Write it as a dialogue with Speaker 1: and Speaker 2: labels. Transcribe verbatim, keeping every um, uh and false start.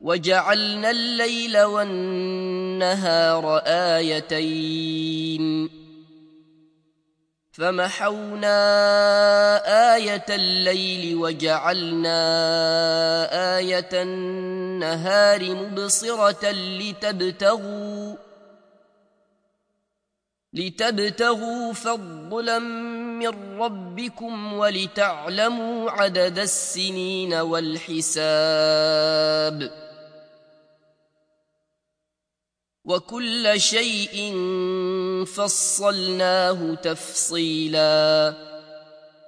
Speaker 1: وجعلنا الليل والنهار آيتين فمحونا آية الليل وجعلنا آية النهار مبصرة لتبتغوا لتبتغوا فضلا من ربكم ولتعلموا عدد السنين والحساب وكل شيء فصلناه تفصيلا